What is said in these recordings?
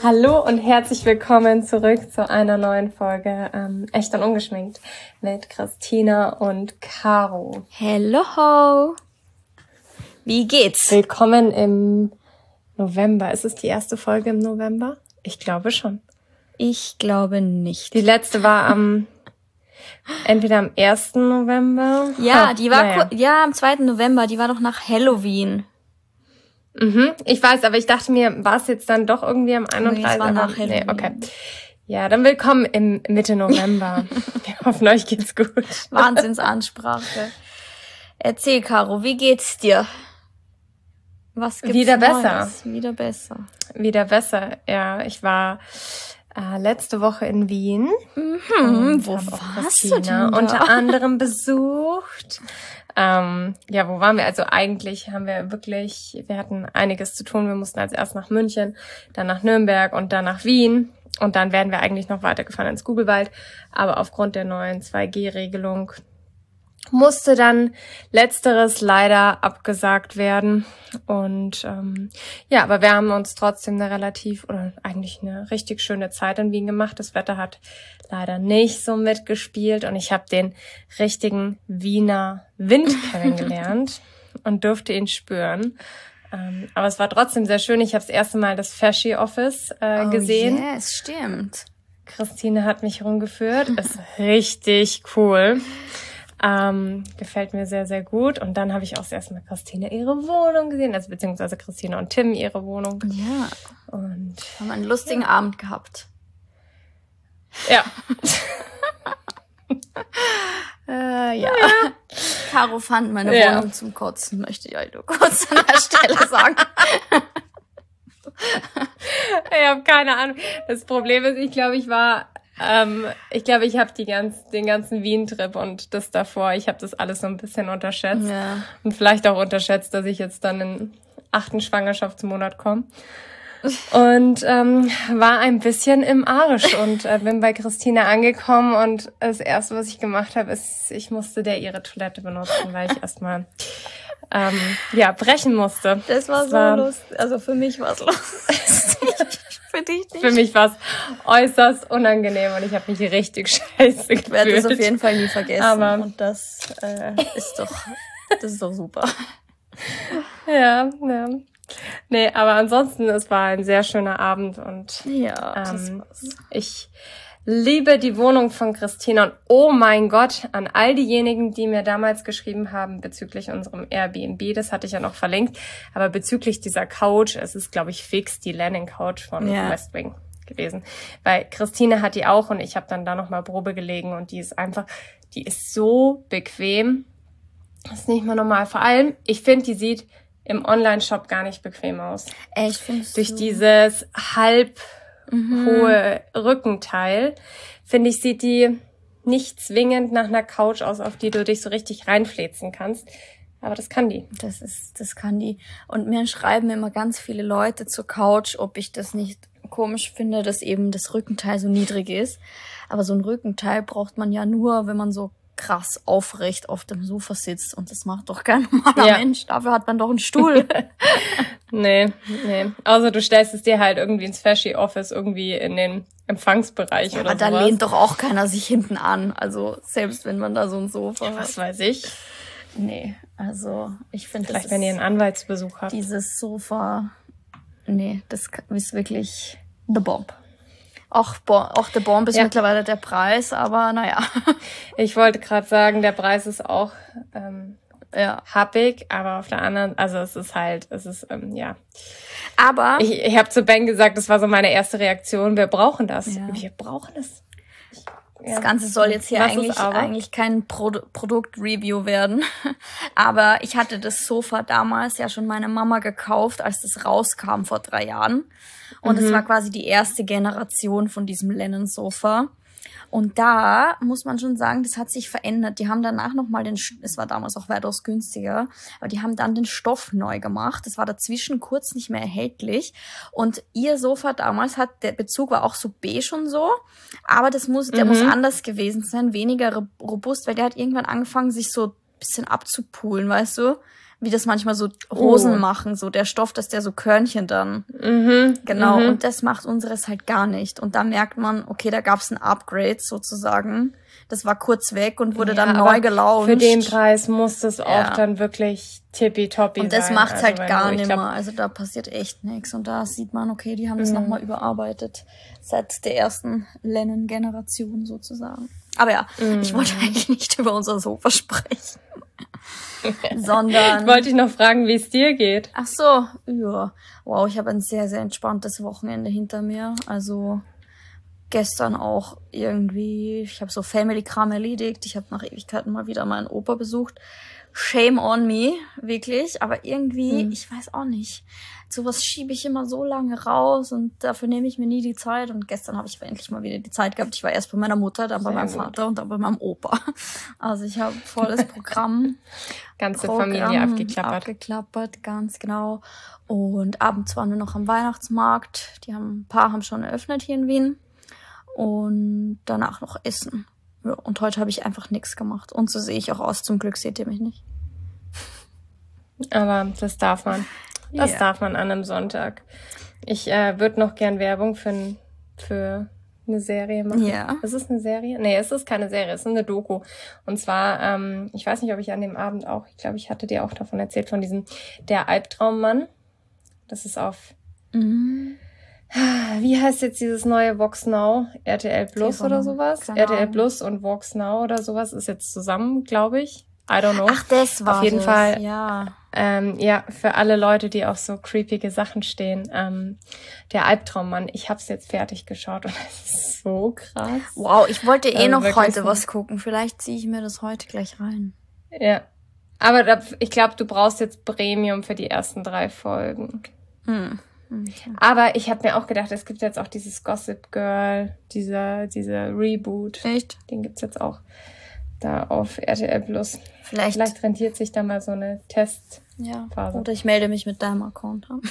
Hallo und herzlich willkommen zurück zu einer neuen Folge Echt und Ungeschminkt mit Christina und Caro. Hello! Wie geht's? Willkommen im November. Ist es die erste Folge im November? Ich glaube schon. Ich glaube nicht. Die letzte war entweder am 1. November. Ja, die war am 2. November. Die war doch nach Halloween. Ich weiß, aber ich dachte mir, war es jetzt dann doch irgendwie am 31. Nee, es war nach Halloween. Nee, okay. Ja, dann willkommen im Mitte November. Wir hoffen, euch geht's gut. Wahnsinnsansprache. Erzähl, Caro, wie geht's dir? Was gibt's Wieder Neues? besser. Wieder besser. Ja. Ich war letzte Woche in Wien. Wo warst du denn da? Unter anderem besucht. Wo waren wir? Also eigentlich wir hatten einiges zu tun. Wir mussten als erst nach München, dann nach Nürnberg und dann nach Wien. Und dann wären wir eigentlich noch weitergefahren ins Gugelwald. Aber aufgrund der neuen 2G-Regelung musste dann Letzteres leider abgesagt werden. Und aber wir haben uns trotzdem eigentlich eine richtig schöne Zeit in Wien gemacht. Das Wetter hat leider nicht so mitgespielt und ich habe den richtigen Wiener Wind kennengelernt und durfte ihn spüren. Aber es war trotzdem sehr schön. Ich habe das erste Mal das Fashy Office gesehen. Ja, es stimmt. Christine hat mich rumgeführt. Ist richtig cool. Gefällt mir sehr, sehr gut. Und dann habe ich auch das erste Mal Christine ihre Wohnung gesehen, also beziehungsweise Christine und Tim ihre Wohnung. Ja. Und haben einen lustigen Abend gehabt. Ja. Ja. Caro fand meine Wohnung zum Kotzen, möchte ich euch nur kurz an der Stelle sagen. Ich habe keine Ahnung. Das Problem ist, ich glaube, ich habe den ganzen Wien-Trip und das davor, ich habe das alles so ein bisschen unterschätzt. Ja. Und vielleicht auch unterschätzt, dass ich jetzt dann in 8. Schwangerschaftsmonat komme. Und war ein bisschen im Arsch und bin bei Christina angekommen und das Erste, was ich gemacht habe, ist, ich musste ihre Toilette benutzen, weil ich erstmal brechen musste. Das war so lustig. Also für mich war es lustig. Für dich nicht. Für mich war es äußerst unangenehm und ich habe mich richtig scheiße gefühlt. Ich werde das auf jeden Fall nie vergessen. Aber und das ist doch super. Ja. Nee, aber ansonsten, es war ein sehr schöner Abend und ich liebe die Wohnung von Christina und oh mein Gott, an all diejenigen, die mir damals geschrieben haben bezüglich unserem Airbnb, das hatte ich ja noch verlinkt, aber bezüglich dieser Couch, es ist, glaube ich, fix die Landing Couch von West Wing gewesen, weil Christine hat die auch und ich habe dann da nochmal Probe gelegen und die ist so bequem, das ist nicht mehr normal, vor allem, ich finde, die sieht im Online-Shop gar nicht bequem aus. Echt, findest du? Durch dieses hohe Rückenteil, finde ich, sieht die nicht zwingend nach einer Couch aus, auf die du dich so richtig reinfläzen kannst. Aber das kann die. Das kann die. Und mir schreiben immer ganz viele Leute zur Couch, ob ich das nicht komisch finde, dass eben das Rückenteil so niedrig ist. Aber so ein Rückenteil braucht man ja nur, wenn man so krass aufrecht auf dem Sofa sitzt und das macht doch kein normaler Mensch. Dafür hat man doch einen Stuhl. Nee. Außer du stellst es dir halt irgendwie ins Fashy Office irgendwie in den Empfangsbereich oder sowas. Aber da lehnt doch auch keiner sich hinten an. Also selbst wenn man da so ein Sofa hat. Was weiß ich. Nee, also ich finde vielleicht wenn ihr einen Anwaltsbesuch habt. Dieses Sofa, das ist wirklich the bomb. Auch der Bomb ist mittlerweile der Preis, aber naja. Ich wollte gerade sagen, der Preis ist auch happig, aber auf der anderen, also es ist. Aber ich habe zu Ben gesagt, das war so meine erste Reaktion, wir brauchen das. Ja. Wir brauchen es. Das Ganze soll jetzt hier eigentlich kein Produktreview werden. Aber ich hatte das Sofa damals ja schon meiner Mama gekauft, als das rauskam vor 3 Jahren. Und es war quasi die erste Generation von diesem Lennonsofa. Und da muss man schon sagen, das hat sich verändert. Die haben danach nochmal es war damals auch weitaus günstiger, aber die haben dann den Stoff neu gemacht. Das war dazwischen kurz nicht mehr erhältlich. Und ihr Sofa damals der Bezug war auch so beige und so, aber der muss anders gewesen sein, weniger robust, weil der hat irgendwann angefangen, sich so ein bisschen abzupulen, weißt du? wie das manchmal so Hosen machen, so der Stoff, dass der so Körnchen dann. Genau, und das macht unseres halt gar nicht. Und da merkt man, okay, da gab's ein Upgrade sozusagen. Das war kurz weg und wurde dann neu gelauncht. Für den Preis muss das auch dann wirklich tippitoppi sein. Und das macht's halt gar nicht mehr. Also da passiert echt nichts. Und da sieht man, okay, die haben das nochmal überarbeitet. Seit der ersten Lennon-Generation sozusagen. Aber ja, ich wollte eigentlich nicht über unser Sofa sprechen. Sondern... Ich wollte dich noch fragen, wie es dir geht. Ach so, ja. Wow, ich habe ein sehr, sehr entspanntes Wochenende hinter mir. Also gestern auch irgendwie, ich habe so Family-Kram erledigt. Ich habe nach Ewigkeiten mal wieder meinen Opa besucht. Shame on me, wirklich. Aber irgendwie, ich weiß auch nicht. Sowas schiebe ich immer so lange raus und dafür nehme ich mir nie die Zeit. Und gestern habe ich endlich mal wieder die Zeit gehabt. Ich war erst bei meiner Mutter, dann bei meinem Vater und dann bei meinem Opa. Also ich habe volles Programm. Ganze Familie abgeklappert, ganz genau. Und abends waren wir noch am Weihnachtsmarkt. Ein paar haben schon eröffnet hier in Wien. Und danach noch essen. Ja, und heute habe ich einfach nichts gemacht. Und so sehe ich auch aus. Zum Glück seht ihr mich nicht. Aber das darf man. Das darf man an einem Sonntag. Ich würde noch gern Werbung für eine Serie machen. Ja. Ist es eine Serie? Nee, es ist keine Serie, es ist eine Doku. Und zwar, ich weiß nicht, ob ich an dem Abend auch, ich glaube, ich hatte dir auch davon erzählt, von diesem Der Albtraummann. Das ist auf, wie heißt jetzt dieses neue Vox Now? RTL Plus oder sowas? RTL Plus und Vox Now oder sowas ist jetzt zusammen, glaube ich. I don't know. Ach, das war auf jeden Fall. Ja. Für alle Leute, die auf so creepige Sachen stehen. Der Albtraummann. Ich hab's jetzt fertig geschaut und es ist so krass. Wow, ich wollte noch heute was gucken. Vielleicht ziehe ich mir das heute gleich rein. Ja. Aber ich glaube, du brauchst jetzt Premium für die ersten 3 Folgen. Okay. Aber ich habe mir auch gedacht, es gibt jetzt auch dieses Gossip Girl, dieser Reboot. Echt? Den gibt's jetzt auch da auf RTL Plus. Vielleicht rentiert sich da mal so eine Testphase. Ja. Oder ich melde mich mit deinem Account an.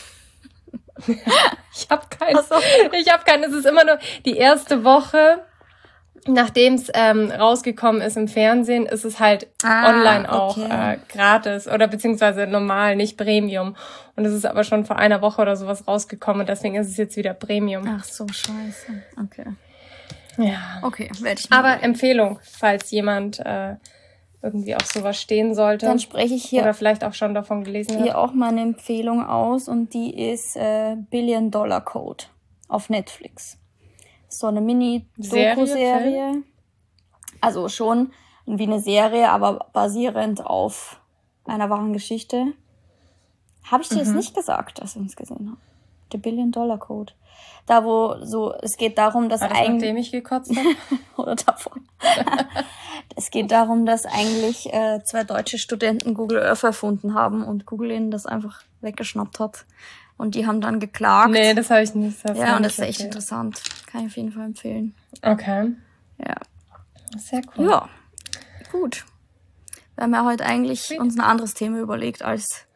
Ich habe keinen. Es ist immer nur die erste Woche, nachdem es rausgekommen ist im Fernsehen, ist es halt online auch gratis oder beziehungsweise normal, nicht Premium. Und es ist aber schon vor einer Woche oder sowas rausgekommen und deswegen ist es jetzt wieder Premium. Ach so, scheiße. Okay. Ja. Okay, werde ich mal. Aber Empfehlung, falls jemand irgendwie auf sowas stehen sollte. Dann spreche ich hier. Oder vielleicht auch schon davon gelesen hat. Hier auch mal eine Empfehlung aus und die ist $Billion Code auf Netflix. So eine Mini-Doku-Serie. Also schon wie eine Serie, aber basierend auf einer wahren Geschichte. Habe ich dir das nicht gesagt, als wir uns gesehen haben? The $1 Billion Code. Da wo so, es geht darum, dass eigentlich... nachdem ich gekotzt habe? Oder davon. Es geht darum, dass eigentlich 2 deutsche Studenten Google Earth erfunden haben und Google ihnen das einfach weggeschnappt hat. Und die haben dann geklagt. Nee, das habe ich nicht. Ja, und das ist echt interessant. Kann ich auf jeden Fall empfehlen. Okay. Ja. Sehr cool. Ja, gut. Wir haben ja heute eigentlich uns ein anderes Thema überlegt als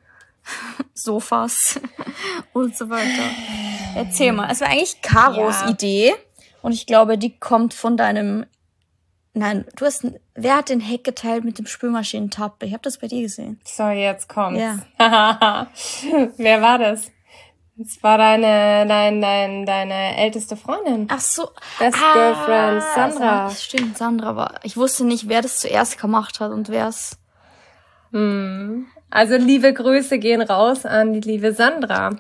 Sofas und so weiter. Erzähl mal. Es war eigentlich Caros Idee und ich glaube, die kommt von deinem... Nein, wer hat den Hack geteilt mit dem Spülmaschinentab? Ich habe das bei dir gesehen. So, jetzt kommt's. Ja. Wer war das? Das war deine älteste Freundin. Ach so. Best Girlfriend, Sandra. Stimmt, Sandra war. Ich wusste nicht, wer das zuerst gemacht hat und wer es. Also liebe Grüße gehen raus an die liebe Sandra.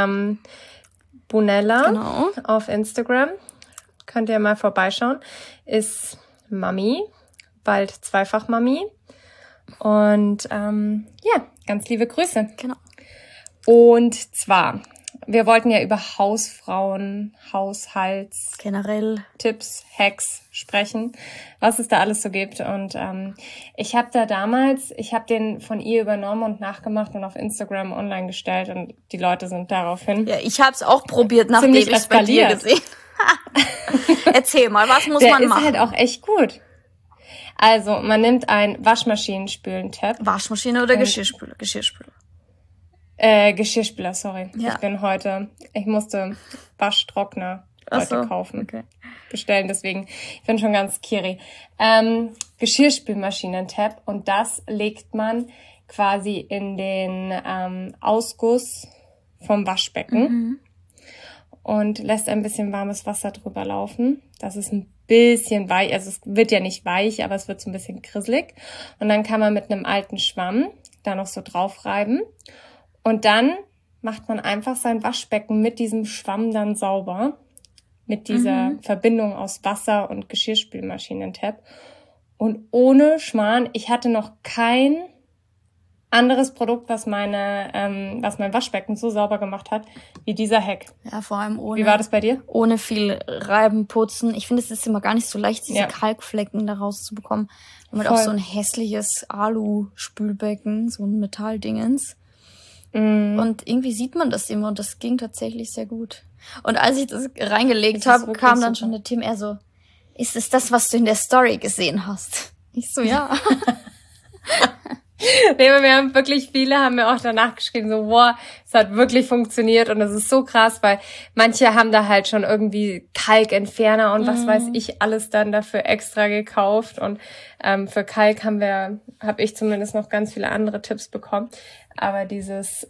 Bunella auf Instagram. Könnt ihr mal vorbeischauen. Ist Mami, bald Zweifach-Mami. Und ganz liebe Grüße. Genau. Und zwar, wir wollten ja über Hausfrauen, Haushalts... generell Tipps, Hacks sprechen, was es da alles so gibt. Und ich habe den von ihr übernommen und nachgemacht und auf Instagram online gestellt und die Leute sind daraufhin... Ja, ich habe es auch probiert, nachdem ich es bei dir gesehen. Erzähl mal, was muss man machen? Der ist halt auch echt gut. Also, man nimmt ein Waschmaschinenspülen-Tab. Waschmaschine oder Geschirrspüler? Geschirrspüler. Geschirrspüler, sorry. Ja. Ich musste Waschtrockner heute kaufen. Okay. Bestellen, deswegen, ich bin schon ganz kiri. Geschirrspülmaschinen-Tab und das legt man quasi in den Ausguss vom Waschbecken und lässt ein bisschen warmes Wasser drüber laufen. Das ist ein bisschen weich, also es wird ja nicht weich, aber es wird so ein bisschen krisselig. Und dann kann man mit einem alten Schwamm da noch so drauf reiben. Und dann macht man einfach sein Waschbecken mit diesem Schwamm dann sauber. Mit dieser Verbindung aus Wasser und Geschirrspülmaschinentab. Und ohne Schmarrn, ich hatte noch kein anderes Produkt, was mein Waschbecken so sauber gemacht hat, wie dieser Hack. Ja, vor allem ohne. Wie war das bei dir? Ohne viel Reiben, Putzen. Ich finde, es ist immer gar nicht so leicht, diese Kalkflecken da rauszubekommen. Man hat auch so ein hässliches Alu-Spülbecken, so ein Metalldingens. Und irgendwie sieht man das immer und das ging tatsächlich sehr gut. Und als ich das reingelegt habe, kam dann schon der Tim eher so, ist es das, was du in der Story gesehen hast? Ich so, ja. Nee, wir haben wirklich, viele haben mir auch danach geschrieben, so, wow, es hat wirklich funktioniert und es ist so krass, weil manche haben da halt schon irgendwie Kalkentferner und was weiß ich alles dann dafür extra gekauft und für Kalk habe ich zumindest noch ganz viele andere Tipps bekommen, aber dieses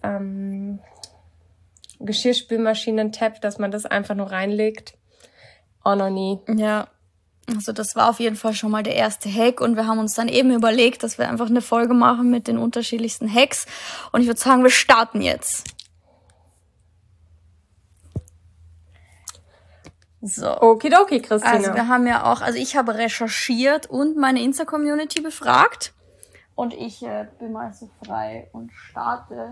Geschirrspülmaschinen-Tab, dass man das einfach nur reinlegt, auch noch nie. Ja. Also das war auf jeden Fall schon mal der erste Hack und wir haben uns dann eben überlegt, dass wir einfach eine Folge machen mit den unterschiedlichsten Hacks und ich würde sagen, wir starten jetzt. So. Okidoki, Christina. Also wir haben ja auch, ich habe recherchiert und meine Insta-Community befragt und ich bin mal so frei und starte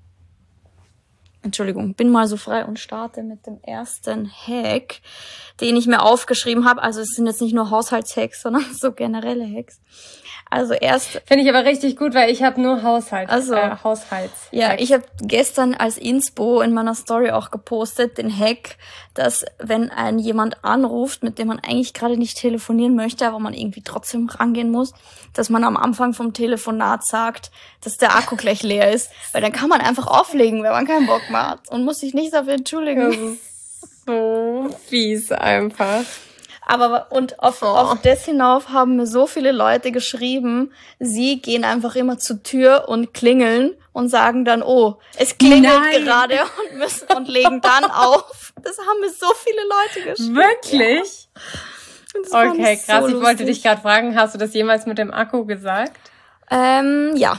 mit dem ersten Hack, den ich mir aufgeschrieben habe. Also es sind jetzt nicht nur Haushaltshacks, sondern so generelle Hacks. Also finde ich aber richtig gut, weil ich habe nur Haushalts. Ja, ich habe gestern als Inspo in meiner Story auch gepostet, den Hack, dass wenn einen jemand anruft, mit dem man eigentlich gerade nicht telefonieren möchte, aber man irgendwie trotzdem rangehen muss, dass man am Anfang vom Telefonat sagt, dass der Akku gleich leer ist. Weil dann kann man einfach auflegen, wenn man keinen Bock mehr hat und muss sich nicht dafür entschuldigen. Das ist so fies einfach. Aber auf das hinauf haben mir so viele Leute geschrieben, sie gehen einfach immer zur Tür und klingeln und sagen dann, oh, es klingelt gerade und legen dann auf. Das haben mir so viele Leute geschrieben. Wirklich? Ja. Okay, krass. So ich wollte dich gerade fragen, hast du das jemals mit dem Akku gesagt? Ja.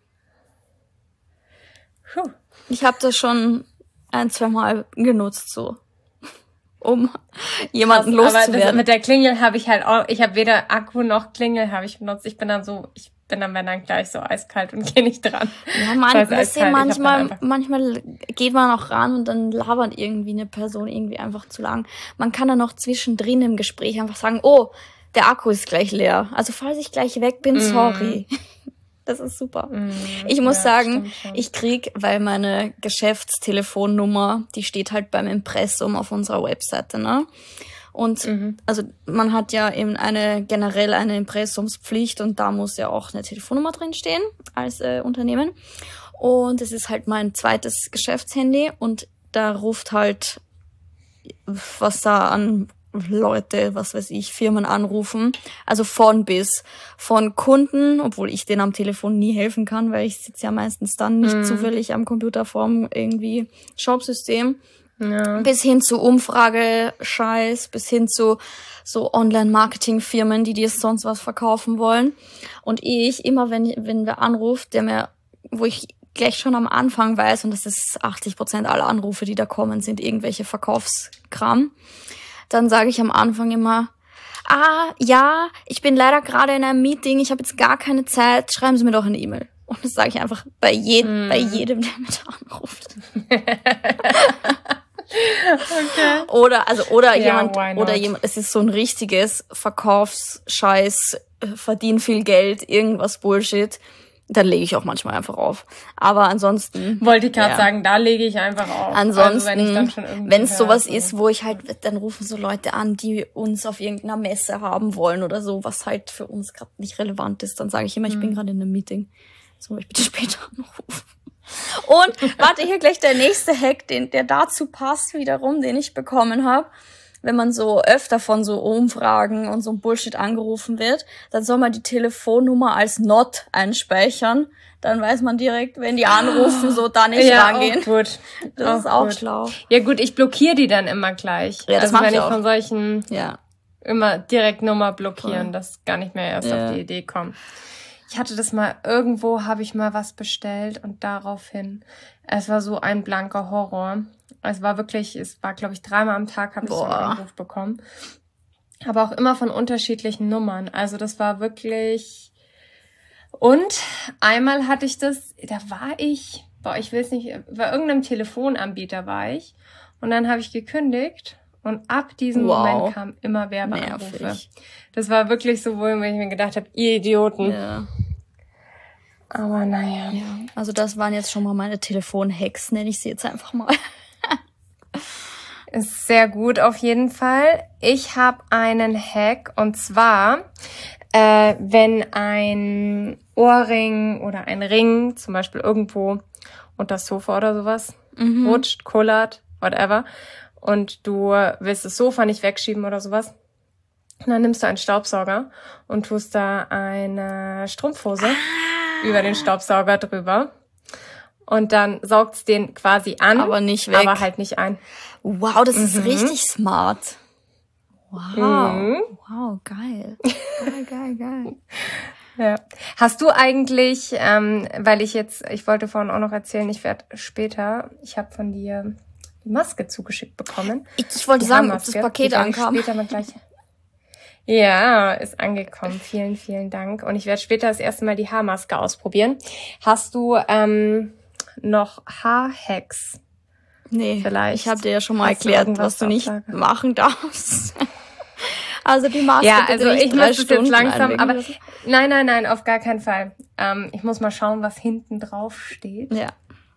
Puh. Ich habe das schon 1-2 Mal genutzt, so. Um jemanden loszuwerden. Aber mit der Klingel habe ich halt auch, ich habe weder Akku noch Klingel habe ich benutzt. Ich bin dann wenn dann gleich so eiskalt und gehe nicht dran. Ja, manchmal geht man auch ran und dann labert irgendwie eine Person irgendwie einfach zu lang. Man kann dann noch zwischendrin im Gespräch einfach sagen, oh, der Akku ist gleich leer. Also falls ich gleich weg bin, sorry. Das ist super. Ich muss sagen, ich krieg, weil meine Geschäftstelefonnummer, die steht halt beim Impressum auf unserer Webseite, ne? Und also man hat ja eben generell eine Impressumspflicht und da muss ja auch eine Telefonnummer drin stehen als Unternehmen. Und es ist halt mein zweites Geschäftshandy und da ruft halt, was da an Leute, was weiß ich, Firmen anrufen. Also von Kunden, obwohl ich denen am Telefon nie helfen kann, weil ich sitze ja meistens dann nicht zufällig am Computer vorm irgendwie Shopsystem. Ja. Bis hin zu Umfragescheiß, bis hin zu so Online-Marketing-Firmen, die dir sonst was verkaufen wollen. Und immer wenn wer anruft, wo ich gleich schon am Anfang weiß, und das ist 80% aller Anrufe, die da kommen, sind irgendwelche Verkaufskram, dann sage ich am Anfang immer, ja, ich bin leider gerade in einem Meeting, ich habe jetzt gar keine Zeit, schreiben Sie mir doch eine E-Mail. Und das sage ich einfach bei jedem, der mit anruft. Okay. Oder jemand, es ist so ein richtiges Verkaufsscheiß, verdien viel Geld, irgendwas Bullshit. Dann lege ich auch manchmal einfach auf. Aber ansonsten... Wollte ich gerade sagen, da lege ich einfach auf. Ansonsten, wenn es sowas ist, wo ich halt, dann rufen so Leute an, die uns auf irgendeiner Messe haben wollen oder so, was halt für uns gerade nicht relevant ist, dann sage ich immer, ich bin gerade in einem Meeting. Soll ich bitte später anrufen? Und warte, hier gleich der nächste Hack, der dazu passt wiederum, den ich bekommen habe. wenn man so öfter von so Umfragen und so einem Bullshit angerufen wird, dann soll man die Telefonnummer als not einspeichern. Dann weiß man direkt, wenn die anrufen, so da nicht rangehen. Auch gut. Das ist auch schlau. Ja gut, ich blockiere die dann immer gleich. Ja, das mache ich auch. Von solchen immer direkt Nummer blockieren, dass gar nicht mehr erst auf die Idee kommen. Ich hatte das mal, irgendwo habe ich mal was bestellt und daraufhin, es war so ein blanker Horror. Es war, glaube ich, 3-mal am Tag habe ich so einen Anruf bekommen. Aber auch immer von unterschiedlichen Nummern. Also das war wirklich... Und einmal hatte ich das, da war ich, ich will es nicht, bei irgendeinem Telefonanbieter war ich. Und dann habe ich gekündigt und ab diesem Moment kamen immer Werbeanrufe. Nervig. Das war wirklich so, wo ich mir gedacht habe, ihr Idioten. Ja. Aber naja. Ja. Also das waren jetzt schon mal meine Telefon-Hacks, nenne ich sie jetzt einfach mal. Ist sehr gut auf jeden Fall. Ich habe einen Hack und zwar, wenn ein Ohrring oder ein Ring zum Beispiel irgendwo unter das Sofa oder sowas rutscht, kullert, whatever, und du willst das Sofa nicht wegschieben oder sowas, dann nimmst du einen Staubsauger und tust da eine Strumpfhose über den Staubsauger drüber. Und dann saugt's den quasi an, aber nicht weg. Aber halt nicht ein. Wow, das ist richtig smart. Wow. Wow, geil. Geil. Ja. Hast du eigentlich, weil ich wollte vorhin auch noch erzählen, ich habe von dir die Maske zugeschickt bekommen. Ich wollte sagen, ob das Paket ankam. Später mal gleich. Ja, ist angekommen. Vielen, vielen Dank. Und ich werde später das erste Mal die Haarmaske ausprobieren. Hast du noch Haarhacks? Nee, vielleicht. Ich habe dir ja schon mal erklärt, was du nicht machen darfst. Also die Maske also ich muss das jetzt langsam, aber nein, auf gar keinen Fall. Ich muss mal schauen, was hinten drauf steht. Ja.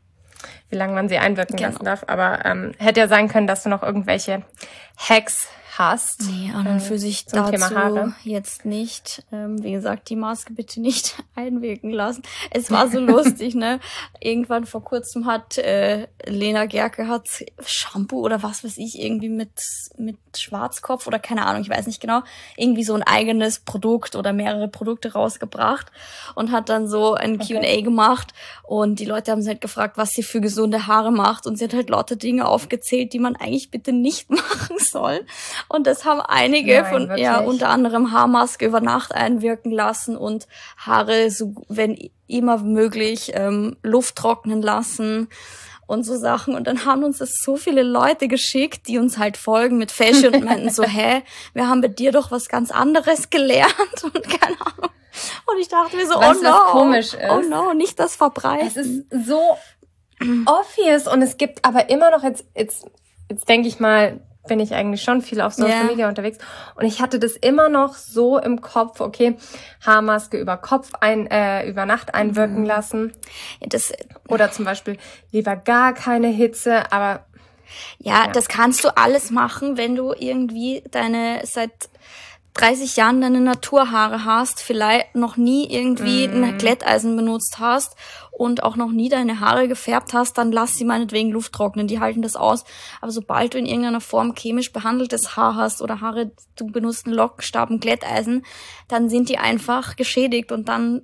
Wie lange man sie einwirken lassen darf. Aber hätte ja sein können, dass du noch irgendwelche Hacks hast. Nee, an und für sich zum dazu Thema Haare. Jetzt nicht. Wie gesagt, die Maske bitte nicht einwirken lassen. Es war so lustig, ne? Irgendwann vor kurzem hat Lena Gerke hat Shampoo oder was weiß ich, irgendwie mit Schwarzkopf oder keine Ahnung, ich weiß nicht genau, irgendwie so ein eigenes Produkt oder mehrere Produkte rausgebracht und hat dann so ein Q&A gemacht und die Leute haben sie halt gefragt, was sie für gesunde Haare macht und sie hat halt lauter Dinge aufgezählt, die man eigentlich bitte nicht machen soll. Und das haben einige unter anderem Haarmaske über Nacht einwirken lassen und Haare, so, wenn immer möglich, Luft trocknen lassen und so Sachen. Und dann haben uns das so viele Leute geschickt, die uns halt folgen mit Fashion und meinten so, wir haben bei dir doch was ganz anderes gelernt und keine Ahnung. Und ich dachte mir so, was komisch ist. Oh no, nicht das verbreiten. Es ist so obvious und es gibt aber immer noch jetzt denke ich mal, bin ich eigentlich schon viel auf Social Media unterwegs. Und ich hatte das immer noch so im Kopf, okay, Haarmaske über über Nacht einwirken lassen. Ja, oder zum Beispiel lieber gar keine Hitze, aber... Ja, das kannst du alles machen, wenn du irgendwie seit 30 Jahren deine Naturhaare hast, vielleicht noch nie irgendwie ein Glätteisen benutzt hast und auch noch nie deine Haare gefärbt hast, dann lass sie meinetwegen Luft trocknen, die halten das aus. Aber sobald du in irgendeiner Form chemisch behandeltes Haar hast oder Haare, du benutzt einen Lockenstab, ein Glätteisen, dann sind die einfach geschädigt und dann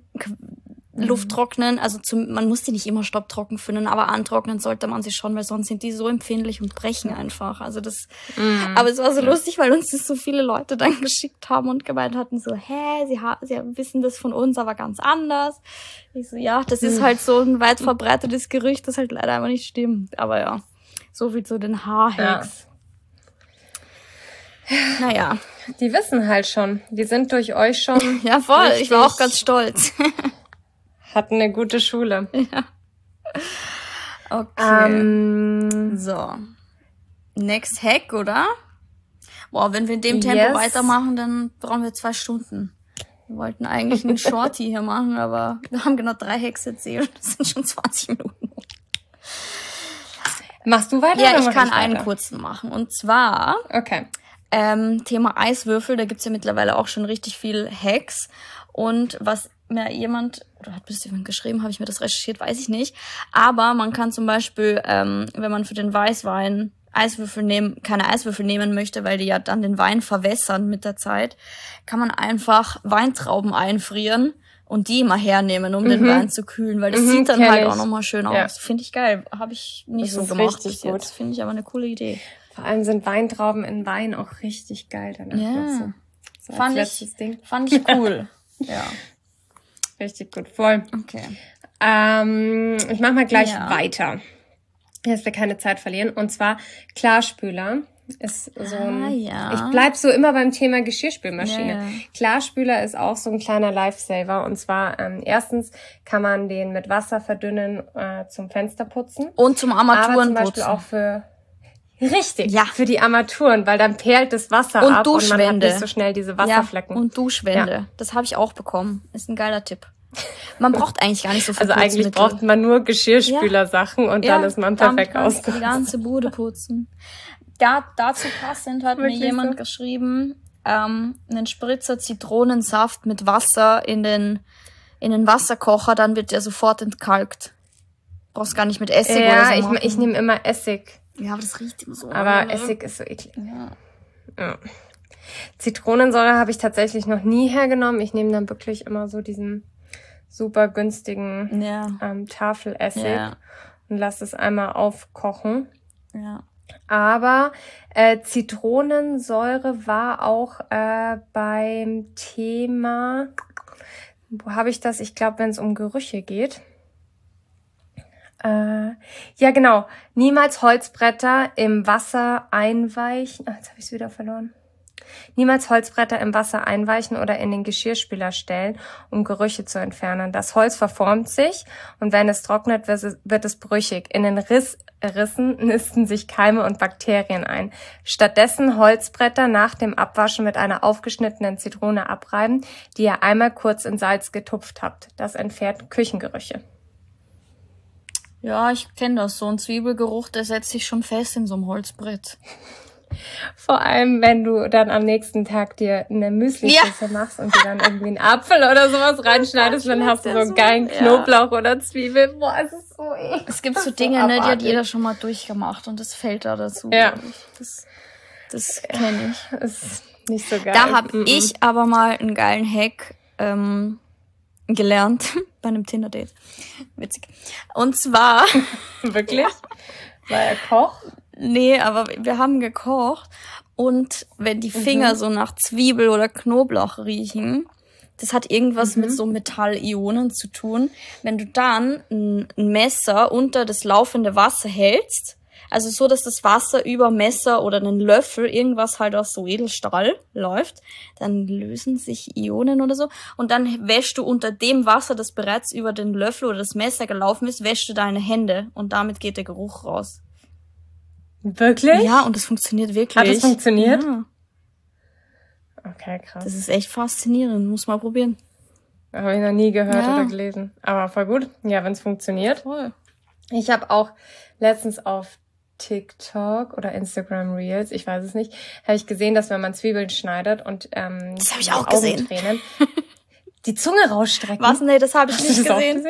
Luft trocknen, also man muss die nicht immer stopptrocken finden, aber antrocknen sollte man sie schon, weil sonst sind die so empfindlich und brechen einfach. Also aber es war so lustig, weil uns das so viele Leute dann geschickt haben und gemeint hatten so, sie wissen das von uns, aber ganz anders. Ich so, ja, das ist halt so ein weit verbreitetes Gerücht, das halt leider einfach nicht stimmt. Aber ja, so viel zu den Haarhacks. Ja. Naja. Die wissen halt schon, die sind durch euch schon. Ja, voll, ich war auch ganz stolz. Hatten eine gute Schule. Ja. Okay. So. Next Hack, oder? Boah, wenn wir in dem Tempo weitermachen, dann brauchen wir 2 Stunden. Wir wollten eigentlich einen Shorty hier machen, aber wir haben genau 3 Hacks erzählt. Das sind schon 20 Minuten. Machst du weiter? Ja, ich kann einen kurzen machen. Und zwar Thema Eiswürfel. Da gibt's ja mittlerweile auch schon richtig viel Hacks. Und was mir jemand, oder hat das jemand geschrieben, habe ich mir das recherchiert, weiß ich nicht. Aber man kann zum Beispiel, wenn man für den Weißwein keine Eiswürfel nehmen möchte, weil die ja dann den Wein verwässern mit der Zeit, kann man einfach Weintrauben einfrieren und die immer hernehmen, um den Wein zu kühlen, weil das sieht dann halt auch nochmal schön aus. Finde ich geil. Habe ich nicht so gemacht bis jetzt. Finde ich aber eine coole Idee. Vor allem sind Weintrauben in Wein auch richtig geil danach. Ja. So fand ich cool. Ja. Richtig gut. Voll. Okay. Ich mach mal gleich weiter. Dass wir keine Zeit verlieren. Und zwar Klarspüler ist so ein... Ich bleib so immer beim Thema Geschirrspülmaschine. Ja. Klarspüler ist auch so ein kleiner Lifesaver. Und zwar erstens kann man den mit Wasser verdünnen zum Fensterputzen. Und zum Armaturenputzen. Aber zum Beispiel auch für... Richtig, für die Armaturen, weil dann perlt das Wasser und ab und man hat nicht so schnell diese Wasserflecken. Ja, und Duschwände. Ja. Das habe ich auch bekommen. Ist ein geiler Tipp. Man braucht eigentlich gar nicht so viel Putzmittel. Also eigentlich braucht man nur Geschirrspülersachen und dann ist man perfekt ausgerüstet. Die ganze Bude putzen. Dazu passend hat mir jemand geschrieben, einen Spritzer Zitronensaft mit Wasser in den Wasserkocher, dann wird der sofort entkalkt. Brauchst gar nicht mit Essig oder so machen. Ich nehme immer Essig. Ja, aber das riecht immer so. Aber Essig ist so eklig. Ja. Zitronensäure habe ich tatsächlich noch nie hergenommen. Ich nehme dann wirklich immer so diesen super günstigen Tafelessig und lasse es einmal aufkochen. Ja. Aber Zitronensäure war auch beim Thema, wo habe ich das? Ich glaube, wenn es um Gerüche geht. Ja, genau. Niemals Holzbretter im Wasser einweichen. Jetzt habe ich es wieder verloren. Niemals Holzbretter im Wasser einweichen oder in den Geschirrspüler stellen, um Gerüche zu entfernen. Das Holz verformt sich und wenn es trocknet, wird es brüchig. In den Rissen nisten sich Keime und Bakterien ein. Stattdessen Holzbretter nach dem Abwaschen mit einer aufgeschnittenen Zitrone abreiben, die ihr einmal kurz in Salz getupft habt. Das entfernt Küchengerüche. Ja, ich kenne das. So ein Zwiebelgeruch, der setzt sich schon fest in so einem Holzbrett. Vor allem, wenn du dann am nächsten Tag dir eine Müsli-Schüssel machst und dir dann irgendwie einen Apfel oder sowas reinschneidest, dann hast du so einen geilen Knoblauch oder Zwiebel. Boah, es ist so eklig. Es gibt so Dinge, ne, die hat jeder schon mal durchgemacht und das fällt da dazu. Ja. Das kenne ich. Ist nicht so geil. Da habe ich aber mal einen geilen Hack gelernt bei einem Tinder-Date. Witzig. Und zwar... Wirklich? War er Koch? Nee, aber wir haben gekocht und wenn die Finger so nach Zwiebel oder Knoblauch riechen, das hat irgendwas mit so Metallionen zu tun. Wenn du dann ein Messer unter das laufende Wasser hältst, also so, dass das Wasser über Messer oder einen Löffel, irgendwas halt aus so Edelstahl läuft, dann lösen sich Ionen oder so und dann wäschst du unter dem Wasser, das bereits über den Löffel oder das Messer gelaufen ist, wäschst du deine Hände und damit geht der Geruch raus. Wirklich? Ja, und das funktioniert wirklich. Hat das funktioniert? Ja. Okay, krass. Das ist echt faszinierend. Muss mal probieren. Habe ich noch nie gehört oder gelesen. Aber voll gut. Ja, wenn es funktioniert. Voll. Ich habe auch letztens auf TikTok oder Instagram Reels, ich weiß es nicht, habe ich gesehen, dass wenn man Zwiebeln schneidet und das habe ich auch gesehen. Tränen, die Zunge rausstrecken. Was? Nee, das habe ich nicht gesehen.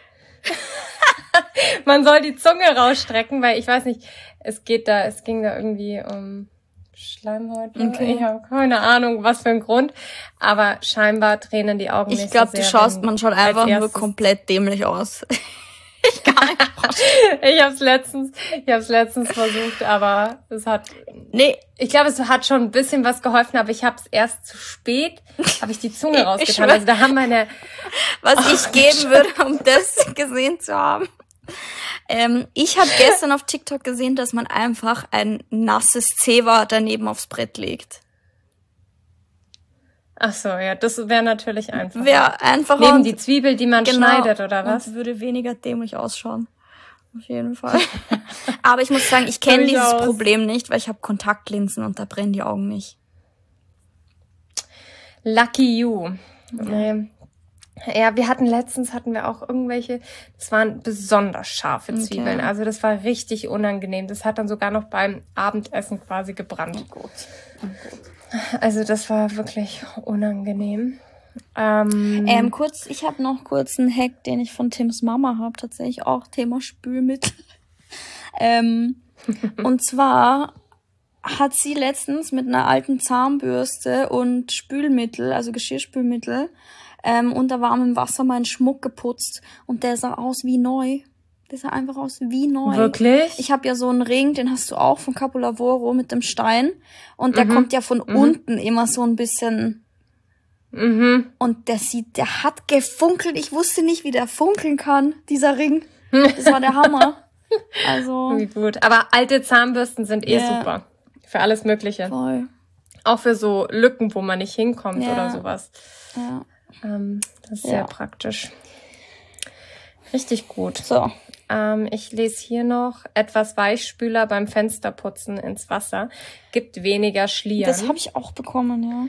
Man soll die Zunge rausstrecken, weil ich weiß nicht, es ging da irgendwie um Schleimhaut. Okay. Ich habe keine Ahnung, was für ein Grund, aber scheinbar tränen die Augen nicht so sehr. Ich glaube, man schaut einfach nur komplett dämlich aus. Ich kann nicht vorstellen. Ich hab's letztens versucht, aber es hat... Nee. Ich glaube, es hat schon ein bisschen was geholfen, aber ich habe es erst zu spät, habe ich die Zunge rausgetan. Also da haben meine... Was ich geben würde, um das gesehen zu haben. Ich habe gestern auf TikTok gesehen, dass man einfach ein nasses Zewa daneben aufs Brett legt. Ach so, ja, das wäre natürlich einfach. Wäre einfacher. Neben die Zwiebel, die man schneidet, oder was? Und würde weniger dämlich ausschauen. Auf jeden Fall. Aber ich muss sagen, ich kenne dieses Problem nicht, weil ich habe Kontaktlinsen und da brennen die Augen nicht. Lucky you. Ja, letztens hatten wir auch irgendwelche, das waren besonders scharfe Zwiebeln. Okay. Also das war richtig unangenehm. Das hat dann sogar noch beim Abendessen quasi gebrannt. Oh Gott. Also das war wirklich unangenehm. Ich habe noch kurz einen Hack, den ich von Tims Mama habe, tatsächlich auch Thema Spülmittel. Und zwar hat sie letztens mit einer alten Zahnbürste und Spülmittel, also Geschirrspülmittel, unter warmem Wasser meinen Schmuck geputzt. Und der sah aus wie neu. Der sah einfach aus wie neu. Wirklich? Ich habe ja so einen Ring, den hast du auch von Capolavoro mit dem Stein. Und der kommt ja von unten immer so ein bisschen... Und der hat gefunkelt. Ich wusste nicht, wie der funkeln kann, dieser Ring. Das war der Hammer. Also. Wie gut. Aber alte Zahnbürsten sind super. Für alles Mögliche. Voll. Auch für so Lücken, wo man nicht hinkommt oder sowas. Ja. Das ist sehr praktisch. Richtig gut. So. Ich lese hier noch, etwas Weichspüler beim Fensterputzen ins Wasser. Gibt weniger Schlieren. Das habe ich auch bekommen, ja.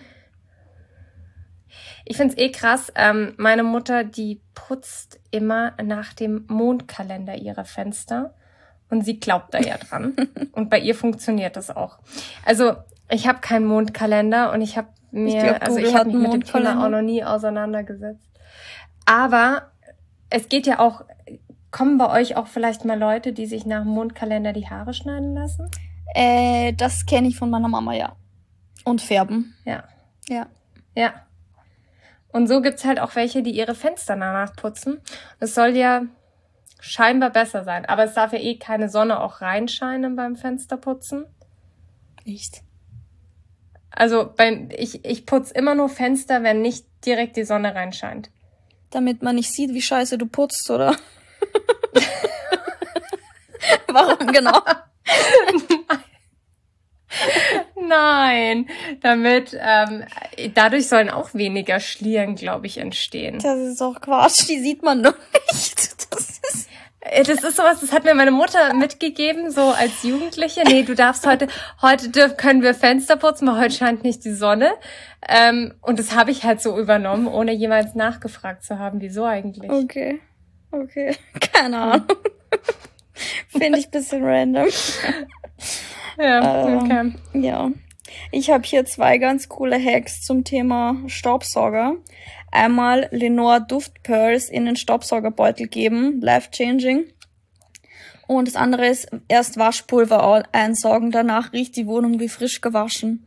Ich find's krass. Meine Mutter, die putzt immer nach dem Mondkalender ihre Fenster. Und sie glaubt da ja dran. Und bei ihr funktioniert das auch. Also, ich habe keinen Mondkalender und ich habe mich mit dem Thema auch noch nie auseinandergesetzt. Aber es geht ja auch, kommen bei euch auch vielleicht mal Leute, die sich nach dem Mondkalender die Haare schneiden lassen? Das kenne ich von meiner Mama, ja. Und färben. Ja. Ja. Ja. Und so gibt's halt auch welche, die ihre Fenster danach putzen. Das soll ja scheinbar besser sein. Aber es darf ja keine Sonne auch reinscheinen beim Fensterputzen. Echt? Also ich putze immer nur Fenster, wenn nicht direkt die Sonne reinscheint. Damit man nicht sieht, wie scheiße du putzt, oder? Warum genau? Nein, damit dadurch sollen auch weniger Schlieren, glaube ich, entstehen. Das ist doch Quatsch, die sieht man doch nicht. Das ist sowas, das hat mir meine Mutter mitgegeben, so als Jugendliche. Nee, du darfst heute können wir Fenster putzen, weil heute scheint nicht die Sonne. Und das habe ich halt so übernommen, ohne jemals nachgefragt zu haben, wieso eigentlich. Okay, keine Ahnung. Finde ich ein bisschen random. Ja, okay. Ja, ich habe hier 2 ganz coole Hacks zum Thema Staubsauger. Einmal Lenore Duftpearls in den Staubsaugerbeutel geben, life-changing. Und das andere ist erst Waschpulver einsaugen, danach riecht die Wohnung wie frisch gewaschen.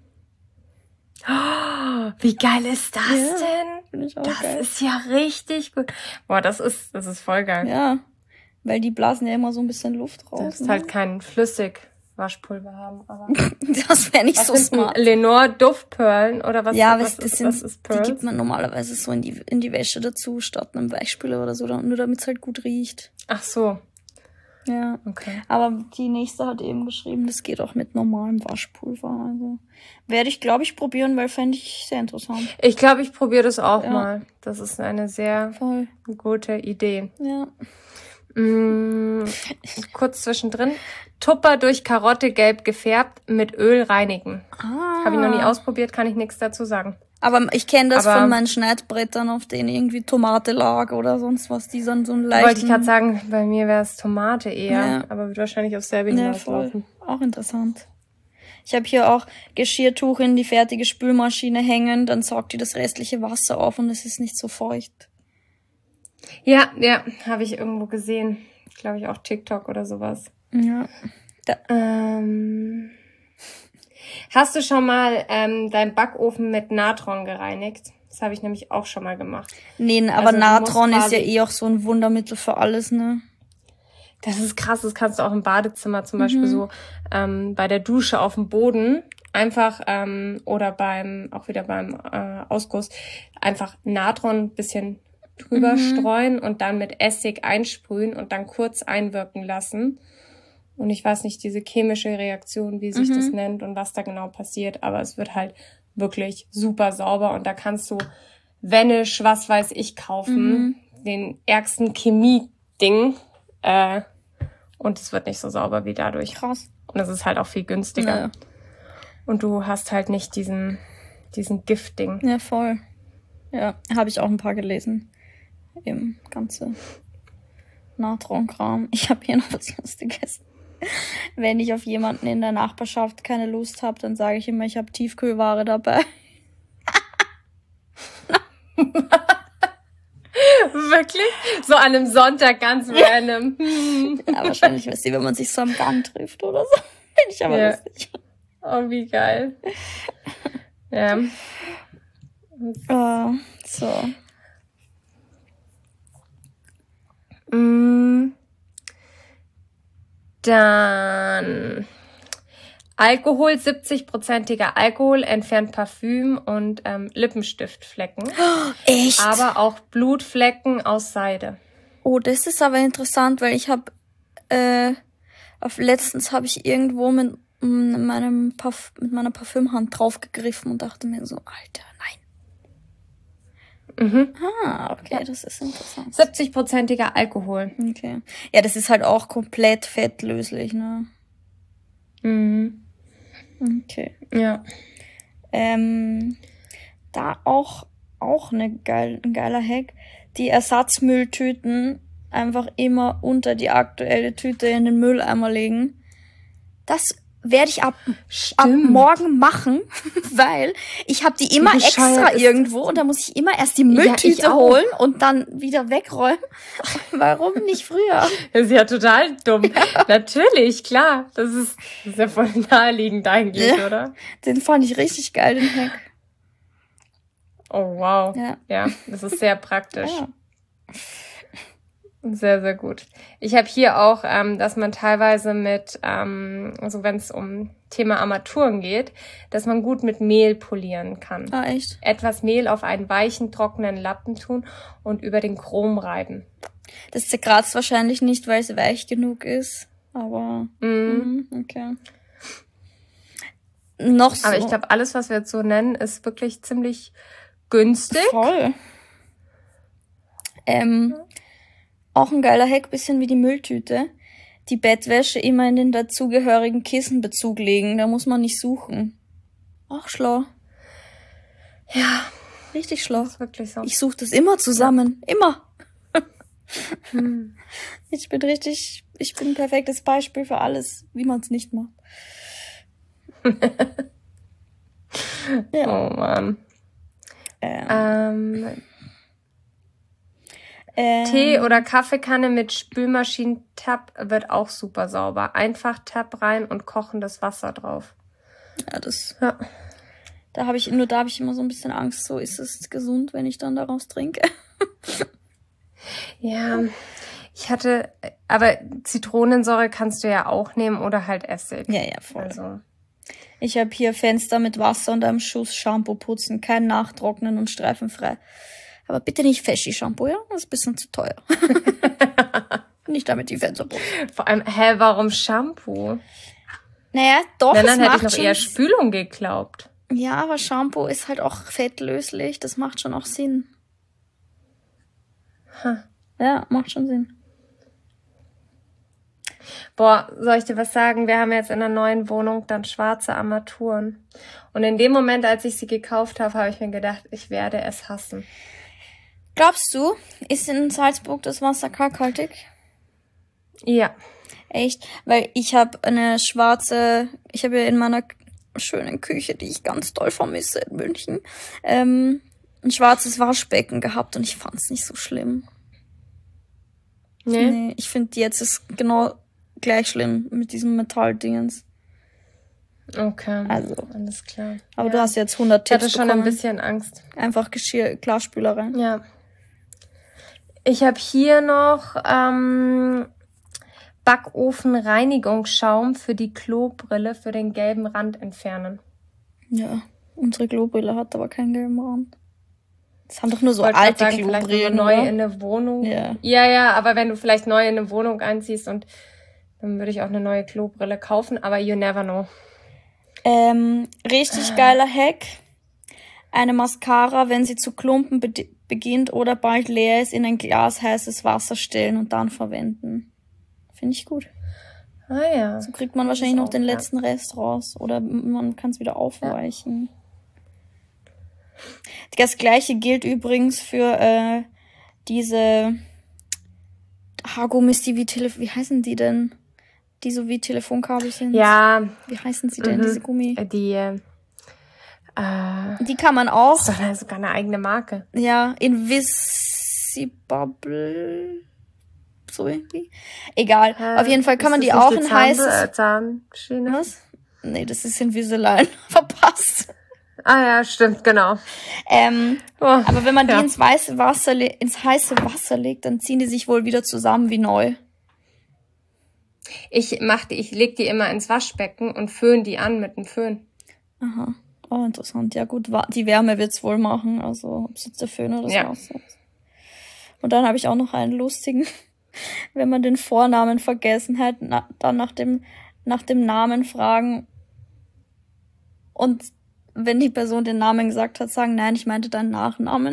Oh, wie geil ist das denn? Finde ich auch das geil. Ist ja richtig gut. Boah, das ist voll geil. Ja, weil die blasen ja immer so ein bisschen Luft raus. Du darfst halt kein Flüssigwaschpulver haben, aber das wäre nicht so smart. Lenore Duftperlen oder was? Ja, was ist Pearls? Die gibt man normalerweise so in die Wäsche dazu, statt einem Weichspüler oder so, nur damit es halt gut riecht. Ach so. Ja, okay. Aber die nächste hat eben geschrieben, das geht auch mit normalem Waschpulver. Also werde ich, glaube ich, probieren, weil fände ich sehr interessant. Ich glaube, ich probiere das auch mal. Das ist eine sehr gute Idee. Ja. Kurz zwischendrin. Tupper durch Karotte gelb gefärbt, mit Öl reinigen. Habe ich noch nie ausprobiert, kann ich nichts dazu sagen. Aber ich kenne das von meinen Schneidbrettern, auf denen irgendwie Tomate lag oder sonst was, die dann so ein leichten... Wollte ich gerade sagen, bei mir wäre es Tomate eher, aber wird wahrscheinlich aufs selbe hinauslaufen. Auch interessant. Ich habe hier auch Geschirrtuch in die fertige Spülmaschine hängen, dann saugt die das restliche Wasser auf und es ist nicht so feucht. Ja, habe ich irgendwo gesehen. Glaube ich auch TikTok oder sowas. Ja. Hast du schon mal deinen Backofen mit Natron gereinigt? Das habe ich nämlich auch schon mal gemacht. Nee, aber also, Natron ist ja auch so ein Wundermittel für alles, ne? Das ist krass, das kannst du auch im Badezimmer zum Beispiel so bei der Dusche auf dem Boden einfach oder beim Ausguss einfach Natron ein bisschen drüber streuen und dann mit Essig einsprühen und dann kurz einwirken lassen. Und ich weiß nicht, diese chemische Reaktion, wie sich das nennt und was da genau passiert, aber es wird halt wirklich super sauber und da kannst du Vanish, was weiß ich, kaufen, den ärgsten Chemie-Ding und es wird nicht so sauber wie dadurch. Krass. Und es ist halt auch viel günstiger. Ja. Und du hast halt nicht diesen Giftding. Ja, voll. Ja, habe ich auch ein paar gelesen. Eben ganze Natron-Kram. Ich habe hier noch was Lustiges. Wenn ich auf jemanden in der Nachbarschaft keine Lust habe, dann sage ich immer, ich habe Tiefkühlware dabei. Wirklich? So an einem Sonntag ganz random. Ja, wahrscheinlich, weißt du, wenn man sich so am Gang trifft oder so. Finde ich aber lustig. Oh, wie geil. Ja. So. Dann Alkohol, 70%iger Alkohol entfernt Parfüm und Lippenstiftflecken. Echt? Aber auch Blutflecken aus Seide. Oh, das ist aber interessant, weil ich habe letztens habe ich irgendwo mit meiner Parfümhand draufgegriffen und dachte mir so, Alter, nein. Okay, das ist interessant. 70%iger Alkohol. Okay. Ja, das ist halt auch komplett fettlöslich, ne? Okay. Ja. Da auch ein geiler Hack. Die Ersatzmülltüten einfach immer unter die aktuelle Tüte in den Mülleimer legen. Das werde ich ab morgen machen, weil ich habe die immer extra irgendwo und da muss ich immer erst die Mülltüte holen und dann wieder wegräumen. Warum nicht früher? Das ist ja total dumm. Natürlich, klar. Das ist ja voll naheliegend eigentlich, oder? Den fand ich richtig geil, den Hack. Oh, wow. Ja, das ist sehr praktisch. Ja. Sehr, sehr gut. Ich habe hier auch, dass man teilweise mit, also wenn es um Thema Armaturen geht, dass man gut mit Mehl polieren kann. Ah, echt? Etwas Mehl auf einen weichen, trockenen Lappen tun und über den Chrom reiben. Das zerkratzt wahrscheinlich nicht, weil es weich genug ist, aber okay. Noch so. Aber ich glaube, alles, was wir jetzt so nennen, ist wirklich ziemlich günstig. Voll. Auch ein geiler Hack, bisschen wie die Mülltüte. Die Bettwäsche immer in den dazugehörigen Kissenbezug legen. Da muss man nicht suchen. Auch schlau. Ja. Richtig schlau. Das ist wirklich so. Ich suche das immer zusammen. Ja. Immer. Ich bin ein perfektes Beispiel für alles, wie man es nicht macht. Ja. Oh Mann. Tee- oder Kaffeekanne mit Spülmaschinentab wird auch super sauber. Einfach Tab rein und kochendes Wasser drauf. Ja, da habe ich immer so ein bisschen Angst. So, ist es gesund, wenn ich dann daraus trinke? Ja, aber Zitronensäure kannst du ja auch nehmen oder halt Essig. Ja, voll. Also. Ich habe hier Fenster mit Wasser und einem Schuss Shampoo putzen, kein Nachtrocknen und streifenfrei. Aber bitte nicht Feschi-Shampoo, ja? Das ist ein bisschen zu teuer. Nicht damit die Fenster putzen. Vor allem, warum Shampoo? Naja, doch, dann hätte ich noch eher Spülung geglaubt. Ja, aber Shampoo ist halt auch fettlöslich. Das macht schon auch Sinn. Ja, macht schon Sinn. Boah, soll ich dir was sagen? Wir haben jetzt in der neuen Wohnung dann schwarze Armaturen. Und in dem Moment, als ich sie gekauft habe, habe ich mir gedacht, ich werde es hassen. Glaubst du, ist in Salzburg das Wasser kalkhaltig? Ja. Echt? Weil ich habe ja in meiner schönen Küche, die ich ganz doll vermisse in München, ein schwarzes Waschbecken gehabt und ich fand es nicht so schlimm. Nee, ich finde jetzt ist genau gleich schlimm mit diesem Metalldingens. Okay, also alles klar. Aber du hast jetzt 100 Tipps bekommen. Ich hatte schon ein bisschen Angst. Einfach Klarspüler rein. Ja. Ich habe hier noch Backofenreinigungsschaum für die Klobrille für den gelben Rand entfernen. Ja, unsere Klobrille hat aber keinen gelben Rand. Das haben doch nur so alte Klobrillen, neu in eine Wohnung. Ja, aber wenn du vielleicht neu in eine Wohnung einziehst und dann würde ich auch eine neue Klobrille kaufen, aber you never know. Richtig geiler Hack. Eine Mascara, wenn sie zu klumpen beginnt oder bald leer ist, in ein Glas heißes Wasser stellen und dann verwenden. Finde ich gut. Ah ja. So kriegt man wahrscheinlich noch den letzten Rest raus. Oder man kann es wieder aufweichen. Ja. Das gleiche gilt übrigens für diese Haargummis, wie heißen die denn? Die so wie Telefonkabel sind. Ja. Wie heißen sie denn, diese Gummi? Die kann man auch. Das ist doch sogar eine eigene Marke. Ja, Sexy Bubble. So irgendwie. Egal. Auf jeden Fall kann man die auch in heißes... Zahnschiene? Was? Nee, das ist Invisalign. Verpasst. Ah ja, stimmt, genau. Aber wenn man die ins heiße Wasser legt, dann ziehen die sich wohl wieder zusammen wie neu. Ich leg die immer ins Waschbecken und föhn die an mit dem Föhn. Aha. Oh, interessant. Ja gut, die Wärme wird's wohl machen, also ob es jetzt der Föhn oder das Wasser ist. Und dann habe ich auch noch einen lustigen, wenn man den Vornamen vergessen hat, dann nach dem Namen fragen und wenn die Person den Namen gesagt hat, sagen, nein, ich meinte deinen Nachnamen.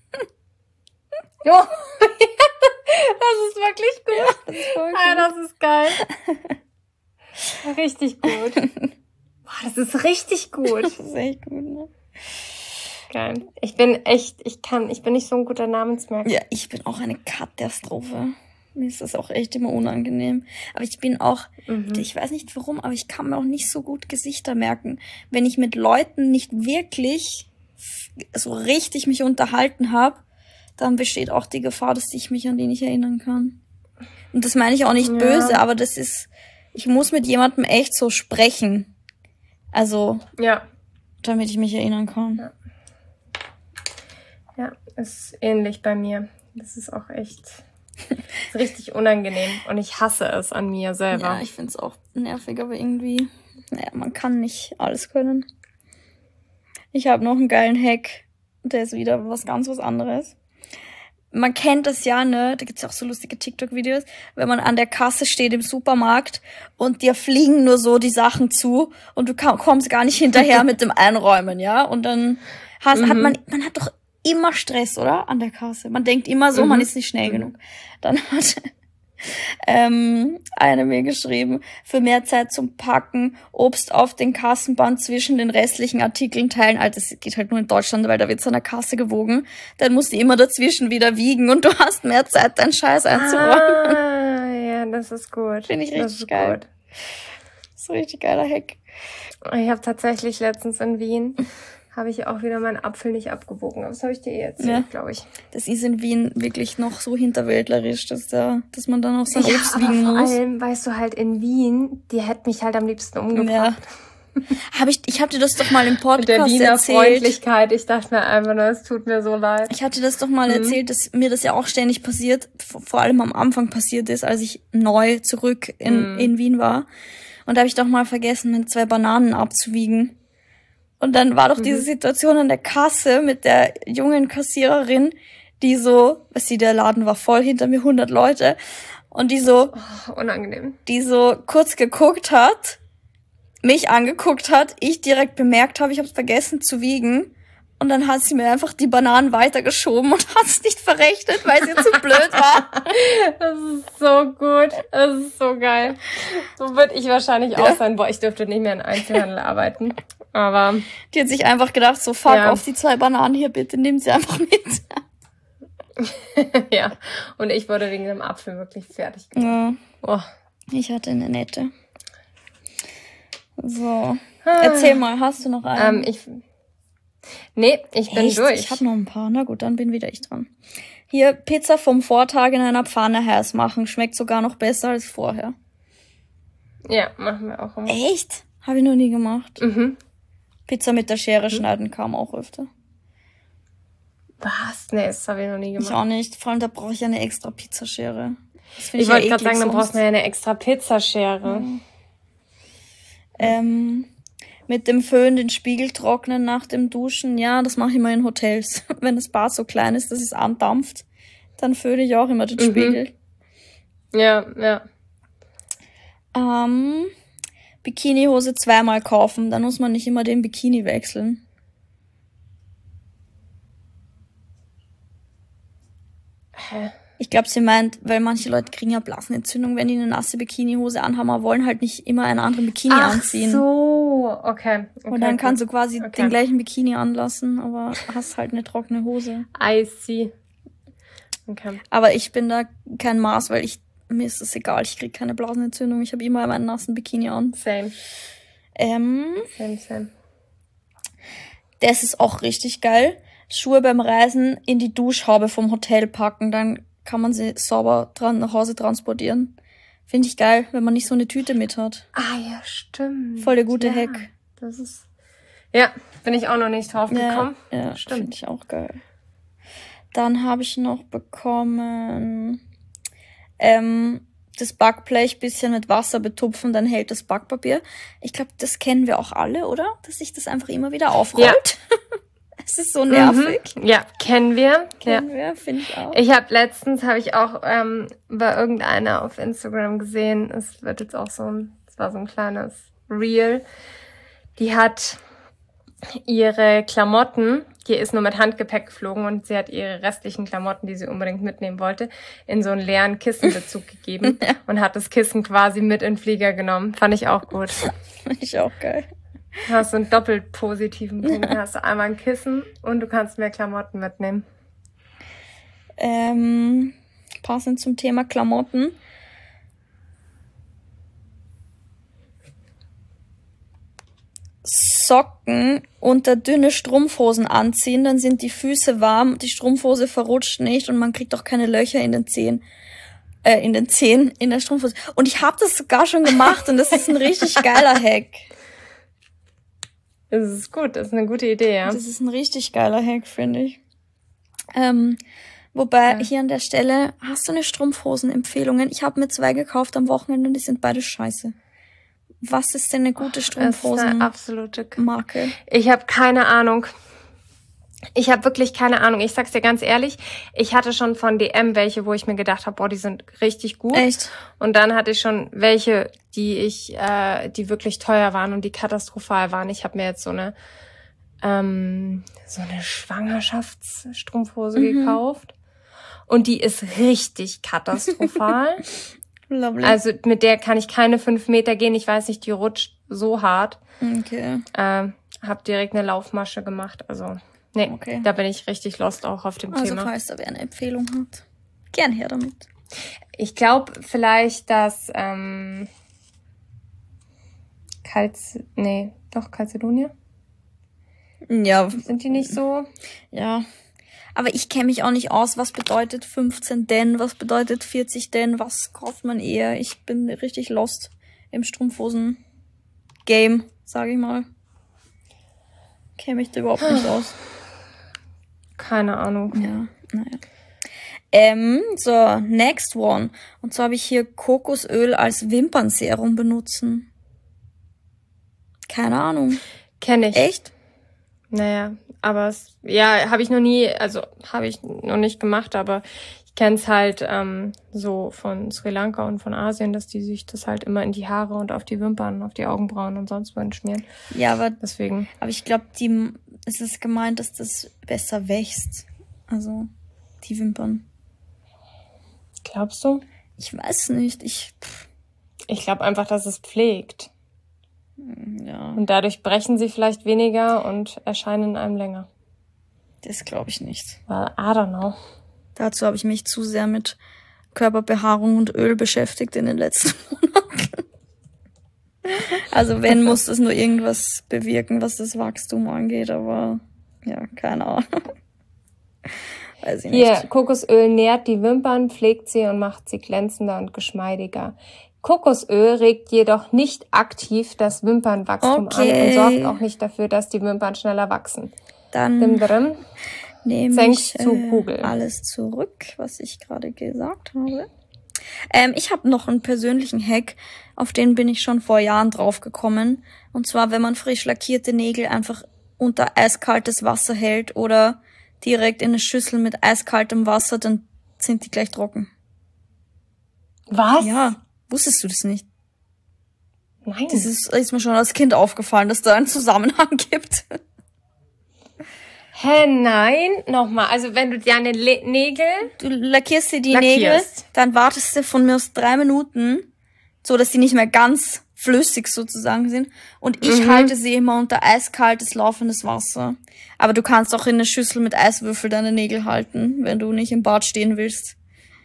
Ja, das ist wirklich gut. Das ist voll gut. Das ist geil. Richtig gut. Boah, das ist richtig gut. Das ist echt gut, ne? Geil. Ich bin nicht so ein guter Namensmerker. Ja, ich bin auch eine Katastrophe. Mir ist das auch echt immer unangenehm. Aber ich bin auch, ich weiß nicht warum, aber ich kann mir auch nicht so gut Gesichter merken. Wenn ich mit Leuten nicht wirklich so richtig mich unterhalten habe, dann besteht auch die Gefahr, dass ich mich an die nicht erinnern kann. Und das meine ich auch nicht böse, aber das ist, ich muss mit jemandem echt so sprechen. Also, damit ich mich erinnern kann. Ja, ist ähnlich bei mir. Das ist auch echt... ist richtig unangenehm und ich hasse es an mir selber. Ja, ich find's auch nervig, aber irgendwie, man kann nicht alles können. Ich habe noch einen geilen Hack, der ist wieder was anderes. Man kennt das ja, ne? Da gibt's ja auch so lustige TikTok-Videos, wenn man an der Kasse steht im Supermarkt und dir fliegen nur so die Sachen zu und du kommst gar nicht hinterher mit dem Einräumen, ja? Und dann hat man hat doch immer Stress, oder? An der Kasse. Man denkt immer so, man ist nicht schnell genug. Dann hat eine mir geschrieben, für mehr Zeit zum Packen, Obst auf den Kassenband zwischen den restlichen Artikeln teilen. Alter, das geht halt nur in Deutschland, weil da wird's an der Kasse gewogen. Dann musst du immer dazwischen wieder wiegen und du hast mehr Zeit, deinen Scheiß einzuräumen. Ja, das ist gut. Finde ich richtig geil. Gut. Das ist ein richtig geiler Hack. Ich habe tatsächlich letztens in Wien habe ich auch wieder meinen Apfel nicht abgewogen. Aber das habe ich dir erzählt, glaube ich. Das ist in Wien wirklich noch so hinterwäldlerisch, dass man dann auch sein Obst wiegen muss. Vor allem, weißt du, halt in Wien, die hätte mich halt am liebsten umgebracht. Ja. Ich hab dir das doch mal im Podcast mit der Wiener erzählt. Freundlichkeit. Ich dachte mir einfach nur, es tut mir so leid. Ich hatte das doch mal erzählt, dass mir das ja auch ständig passiert, vor allem am Anfang passiert ist, als ich neu zurück in Wien war. Und da habe ich doch mal vergessen, mit 2 Bananen abzuwiegen. Und dann war doch diese Situation an der Kasse mit der jungen Kassiererin, die so, der Laden war voll, hinter mir 100 Leute, und die so, unangenehm, die so kurz geguckt hat, mich angeguckt hat, ich direkt bemerkt habe, ich habe es vergessen zu wiegen, und dann hat sie mir einfach die Bananen weitergeschoben und hat es nicht verrechnet, weil sie zu blöd war. Das ist so gut, das ist so geil. So würde ich wahrscheinlich auch sein. Boah, ich dürfte nicht mehr in Einzelhandel arbeiten. Aber die hat sich einfach gedacht, so fuck auf die 2 Bananen hier, bitte nimm sie einfach mit. Ja, und ich wurde wegen dem Apfel wirklich fertig gemacht. Ja. Oh. Ich hatte eine nette. So, erzähl mal, hast du noch einen? Ich bin durch. Ich habe noch ein paar. Na gut, dann bin wieder ich dran. Hier, Pizza vom Vortag in einer Pfanne heiß machen. Schmeckt sogar noch besser als vorher. Ja, machen wir auch immer. Echt? Habe ich noch nie gemacht. Pizza mit der Schere schneiden kam auch öfter. Was? Nee, das habe ich noch nie gemacht. Ich auch nicht. Vor allem, da brauche ich eine extra Pizzaschere. Ich wollte gerade sagen, dann brauchst du ja eine extra Pizzaschere. Mit dem Föhn den Spiegel trocknen nach dem Duschen. Ja, das mache ich immer in Hotels. Wenn das Bad so klein ist, dass es andampft, dann föhne ich auch immer den Spiegel. Ja. Bikinihose 2-mal kaufen. Dann muss man nicht immer den Bikini wechseln. Hä? Ich glaube, sie meint, weil manche Leute kriegen ja Blasenentzündung, wenn die eine nasse Bikinihose anhaben, aber wollen halt nicht immer einen anderen Bikini anziehen. Ach so, okay. Und dann kannst du quasi den gleichen Bikini anlassen, aber hast halt eine trockene Hose. I see. Okay. Aber ich bin da kein Maß, weil mir ist das egal, ich kriege keine Blasenentzündung. Ich habe immer meinen nassen Bikini an. Same. Same. Das ist auch richtig geil. Schuhe beim Reisen in die Duschhaube vom Hotel packen, dann kann man sie sauber nach Hause transportieren. Finde ich geil, wenn man nicht so eine Tüte mit hat. Ah ja, stimmt. Voll der gute Hack. Das ist... Ja, bin ich auch noch nicht drauf gekommen. Ja, stimmt. Finde ich auch geil. Dann habe ich noch bekommen das Backblech bisschen mit Wasser betupfen, dann hält das Backpapier. Ich glaube, das kennen wir auch alle, oder? Dass sich das einfach immer wieder aufrollt. Ja. Es ist so nervig. Ja, kennen wir. Kennen wir, finde ich auch. Letztens habe ich auch bei irgendeiner auf Instagram gesehen, es war so ein kleines Reel, die hat ihre Klamotten, die ist nur mit Handgepäck geflogen und sie hat ihre restlichen Klamotten, die sie unbedingt mitnehmen wollte, in so einen leeren Kissenbezug gegeben und hat das Kissen quasi mit in den Flieger genommen. Fand ich auch gut. Fand ich auch geil. Du hast so einen doppelt positiven Punkt. Da hast du einmal ein Kissen und du kannst mehr Klamotten mitnehmen. Passend zum Thema Klamotten. Socken unter dünne Strumpfhosen anziehen, dann sind die Füße warm, die Strumpfhose verrutscht nicht und man kriegt auch keine Löcher in den Zehen. In der Strumpfhose. Und ich habe das sogar schon gemacht und das ist ein richtig geiler Hack. Das ist gut, das ist eine gute Idee, ja. Das ist ein richtig geiler Hack, finde ich. Wobei, hier an der Stelle, hast du eine Strumpfhosen-Empfehlungen? Ich habe mir 2 gekauft am Wochenende und die sind beide scheiße. Was ist denn eine gute Strumpfhosen-Marke? Ich habe keine Ahnung. Ich habe wirklich keine Ahnung. Ich sag's dir ganz ehrlich, ich hatte schon von DM welche, wo ich mir gedacht habe, boah, die sind richtig gut. Echt? Und dann hatte ich schon welche, die wirklich teuer waren und die katastrophal waren. Ich habe mir jetzt so eine Schwangerschaftsstrumpfhose gekauft. Und die ist richtig katastrophal. Lovely. Also mit der kann ich keine 5 Meter gehen. Ich weiß nicht, die rutscht so hart. Okay. Hab direkt eine Laufmasche gemacht. Also, nee, okay. Da bin ich richtig lost auch auf dem Thema. Also falls da wer eine Empfehlung hat, gern her damit. Ich glaube vielleicht, dass Calzedonia? Ja. Sind die nicht so? Ja. Aber ich kenne mich auch nicht aus, was bedeutet 15 denn, was bedeutet 40 denn, was kauft man eher. Ich bin richtig lost im Strumpfhosen-Game, sage ich mal. Kenne mich da überhaupt nicht aus. Keine Ahnung. Ja, naja. So, next one. Und zwar habe ich hier Kokosöl als Wimpernserum benutzen. Keine Ahnung. Kenne ich. Echt? Naja, aber habe ich noch nicht gemacht, aber ich kenne es halt so von Sri Lanka und von Asien, dass die sich das halt immer in die Haare und auf die Wimpern, auf die Augenbrauen und sonst wohin schmieren. Ja, aber deswegen. Aber ich glaube, es ist gemeint, dass das besser wächst. Also die Wimpern. Glaubst du? Ich weiß nicht. Ich glaube einfach, dass es pflegt. Ja. Und dadurch brechen sie vielleicht weniger und erscheinen einem länger. Das glaube ich nicht. Well, I don't know. Dazu habe ich mich zu sehr mit Körperbehaarung und Öl beschäftigt in den letzten Monaten. Also wenn, muss das nur irgendwas bewirken, was das Wachstum angeht, aber ja, keine Ahnung. Weiß ich nicht. Hier, Kokosöl nährt die Wimpern, pflegt sie und macht sie glänzender und geschmeidiger. Kokosöl regt jedoch nicht aktiv das Wimpernwachstum an und sorgt auch nicht dafür, dass die Wimpern schneller wachsen. Dann nehme ich alles zurück, was ich gerade gesagt habe. Ich habe noch einen persönlichen Hack, auf den bin ich schon vor Jahren drauf gekommen. Und zwar, wenn man frisch lackierte Nägel einfach unter eiskaltes Wasser hält oder direkt in eine Schüssel mit eiskaltem Wasser, dann sind die gleich trocken. Was? Ja. Wusstest du das nicht? Nein. Das ist mir schon als Kind aufgefallen, dass da einen Zusammenhang gibt. Hä, nein? Nochmal. Also wenn du deine Nägel... Du lackierst dir die Nägel, dann wartest du von mir aus 3 Minuten, so dass die nicht mehr ganz flüssig sozusagen sind. Und ich halte sie immer unter eiskaltes, laufendes Wasser. Aber du kannst auch in eine Schüssel mit Eiswürfel deine Nägel halten, wenn du nicht im Bad stehen willst.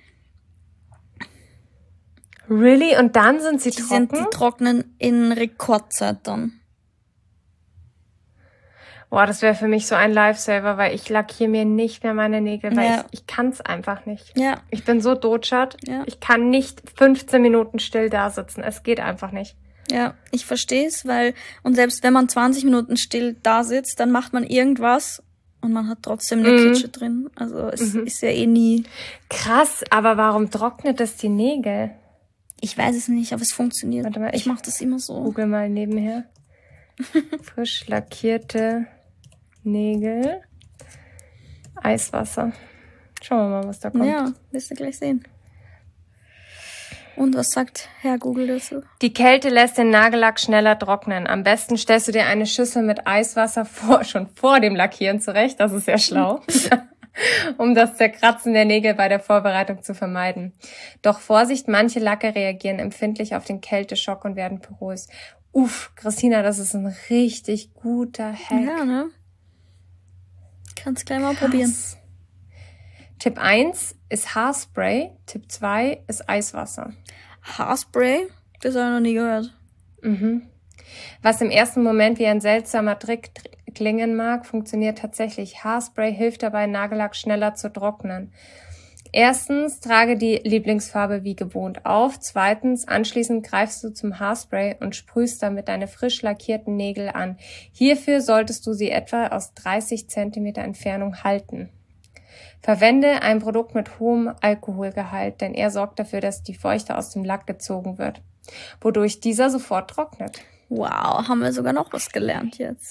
Really? Und dann sind sie trocken? Die trocknen in Rekordzeit dann. Boah, das wäre für mich so ein Lifesaver, weil ich lackiere mir nicht mehr meine Nägel, weil ich kann es einfach nicht. Ja. Ich bin so dotschert. Ja. Ich kann nicht 15 Minuten still da sitzen. Es geht einfach nicht. Ja, ich verstehe es, und selbst wenn man 20 Minuten still da sitzt, dann macht man irgendwas und man hat trotzdem eine Klitsche drin. Also es ist ja eh nie... Krass, aber warum trocknet das die Nägel? Ich weiß es nicht, aber es funktioniert. Warte mal, ich mache das immer so. Google mal nebenher. Frisch lackierte Nägel, Eiswasser. Schauen wir mal, was da kommt. Ja, wirst du gleich sehen. Und was sagt Herr Google dazu? Die Kälte lässt den Nagellack schneller trocknen. Am besten stellst du dir eine Schüssel mit Eiswasser schon vor dem Lackieren zurecht. Das ist sehr schlau. Um das Zerkratzen der Nägel bei der Vorbereitung zu vermeiden. Doch Vorsicht, manche Lacke reagieren empfindlich auf den Kälteschock und werden porös. Christina, das ist ein richtig guter Hack. Ja, ne? Kannst gleich mal probieren. Tipp 1 ist Haarspray, Tipp 2 ist Eiswasser. Haarspray? Das habe ich noch nie gehört. Was im ersten Moment wie ein seltsamer Trick klingen mag, funktioniert tatsächlich. Haarspray hilft dabei, Nagellack schneller zu trocknen. Erstens, trage die Lieblingsfarbe wie gewohnt auf. Zweitens, anschließend greifst du zum Haarspray und sprühst damit deine frisch lackierten Nägel an. Hierfür solltest du sie etwa aus 30 cm Entfernung halten. Verwende ein Produkt mit hohem Alkoholgehalt, denn er sorgt dafür, dass die Feuchte aus dem Lack gezogen wird, wodurch dieser sofort trocknet. Wow, haben wir sogar noch was gelernt jetzt.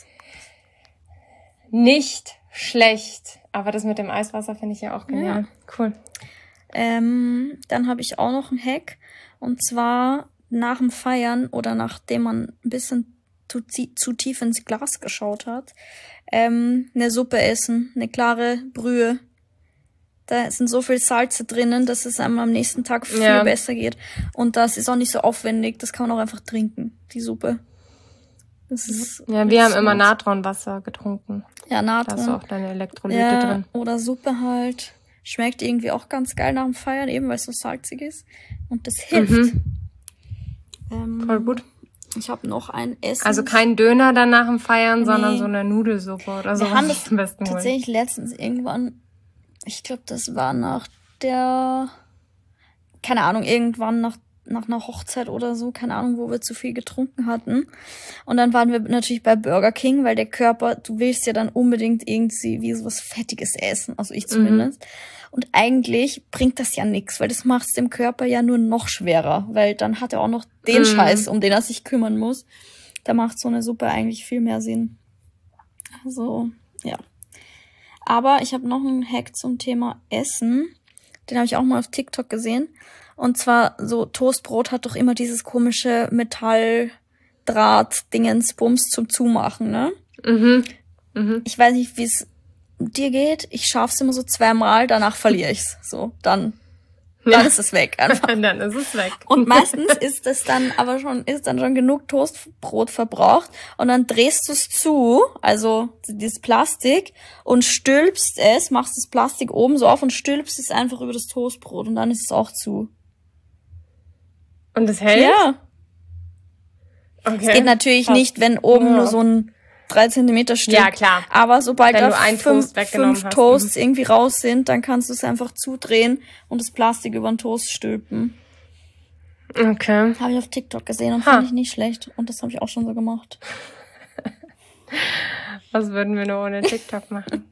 Nicht schlecht, aber das mit dem Eiswasser finde ich ja auch genial. Ja. Cool. Dann habe ich auch noch einen Hack, und zwar nach dem Feiern oder nachdem man ein bisschen zu tief ins Glas geschaut hat, eine Suppe essen, eine klare Brühe. Da sind so viel Salze drinnen, dass es einem am nächsten Tag viel besser geht. Und das ist auch nicht so aufwendig. Das kann man auch einfach trinken, die Suppe. Das ist wir haben immer Natronwasser getrunken. Ja, Natron. Da ist auch deine Elektrolyte drin. Oder Suppe halt. Schmeckt irgendwie auch ganz geil nach dem Feiern, eben weil es so salzig ist. Und das hilft. Voll gut. Ich habe noch ein Essen. Also kein Döner dann nach dem Feiern, sondern so eine Nudelsuppe oder so. Wir haben das am besten tatsächlich letztens irgendwann, ich glaube, das war keine Ahnung, irgendwann nach einer Hochzeit oder so, keine Ahnung, wo wir zu viel getrunken hatten. Und dann waren wir natürlich bei Burger King, weil der Körper, du willst ja dann unbedingt irgendwie wie so was Fettiges essen, also ich zumindest. Und eigentlich bringt das ja nichts, weil das macht es dem Körper ja nur noch schwerer, weil dann hat er auch noch den Scheiß, um den er sich kümmern muss. Da macht so eine Suppe eigentlich viel mehr Sinn. Also, ja. Aber ich habe noch einen Hack zum Thema Essen. Den habe ich auch mal auf TikTok gesehen. Und zwar so Toastbrot hat doch immer dieses komische Metalldraht-Dingens-Bums zum Zumachen, ne? Ich weiß nicht, wie es dir geht. Ich schaff's immer so 2-mal, danach verliere ich's. So, dann ist es weg einfach. Dann ist es weg. Und meistens ist dann schon genug Toastbrot verbraucht und dann drehst du es zu, also dieses Plastik, und stülpst es, machst das Plastik oben so auf und stülpst es einfach über das Toastbrot und dann ist es auch zu. Und das hält? Ja. Okay. Es geht natürlich nicht, wenn oben nur so ein 3 Zentimeter Stück. Ja, klar. Aber sobald wenn da du einen 5 Toast Toasts irgendwie raus sind, dann kannst du es einfach zudrehen und das Plastik über den Toast stülpen. Okay. Habe ich auf TikTok gesehen und fand ich nicht schlecht. Und das habe ich auch schon so gemacht. Was würden wir nur ohne TikTok machen?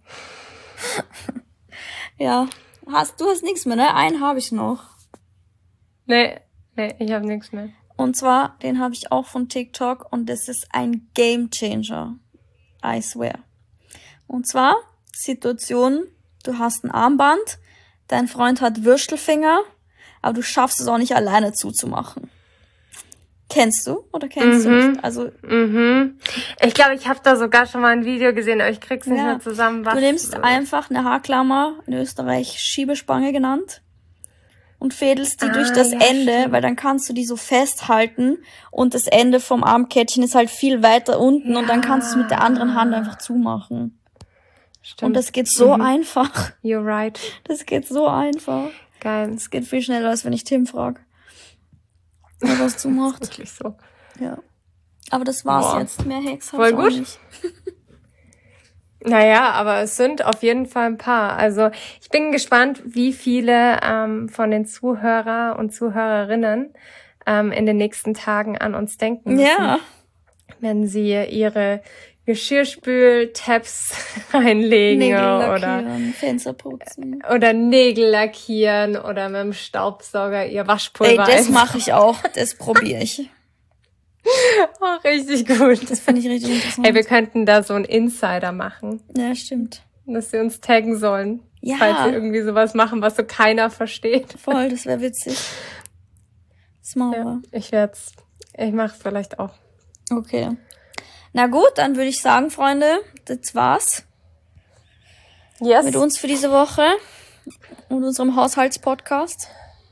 Ja. Du hast nichts mehr, ne? Einen habe ich noch. Nee, ich habe nichts mehr. Und zwar, den habe ich auch von TikTok und das ist ein Game Changer. I swear. Und zwar, Situation, du hast ein Armband, dein Freund hat Würstelfinger, aber du schaffst es auch nicht alleine zuzumachen. Kennst du oder kennst du nicht? Also, Ich glaube, ich habe da sogar schon mal ein Video gesehen, aber ich krieg's nicht mehr zusammen. Du nimmst einfach eine Haarklammer, in Österreich Schiebespange genannt, und fädelst die durch das Ende, stimmt. Weil dann kannst du die so festhalten und das Ende vom Armkettchen ist halt viel weiter unten und dann kannst du es mit der anderen Hand einfach zumachen. Stimmt. Und das geht so einfach. You're right. Das geht so einfach. Geil. Das geht viel schneller, als wenn ich Tim frage, wer was zumacht. Das ist wirklich so. Ja. Aber das war's jetzt. Mehr Hacks hab Voll ich auch gut. nicht. Naja, aber es sind auf jeden Fall ein paar. Also ich bin gespannt, wie viele von den Zuhörer und Zuhörerinnen in den nächsten Tagen an uns denken müssen. Ja. Wenn sie ihre Geschirrspül-Tabs reinlegen Nägel lackieren, Fenster putzen. Oder Nägel lackieren oder mit dem Staubsauger ihr Waschpulver. Ey, das mache ich auch. Das probiere ich. Oh, richtig gut. Das finde ich richtig interessant. Hey, wir könnten da so einen Insider machen. Ja, stimmt. Dass sie uns taggen sollen. Ja. Falls sie irgendwie sowas machen, was so keiner versteht. Voll, das wäre witzig. Das machen wir. Ich mach's vielleicht auch. Okay. Na gut, dann würde ich sagen, Freunde, das war's. Yes. Mit uns für diese Woche und unserem Haushaltspodcast.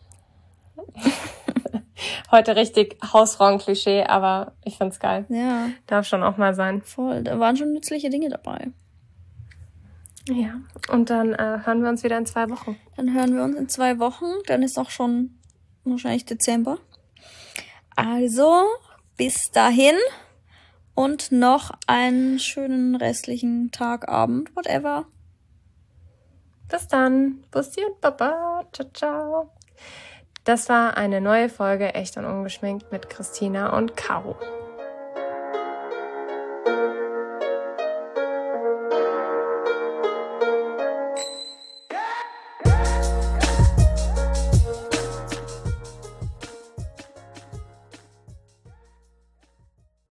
Heute richtig Hausfrauen-Klischee, aber ich find's geil. Ja. Darf schon auch mal sein. Voll, da waren schon nützliche Dinge dabei. Ja, und dann hören wir uns wieder in 2 Wochen. Dann hören wir uns in 2 Wochen. Dann ist auch schon wahrscheinlich Dezember. Also, bis dahin und noch einen schönen restlichen Tag, Abend, whatever. Bis dann. Bussi und Baba. Ciao, ciao. Das war eine neue Folge Echt und Ungeschminkt mit Christina und Caro.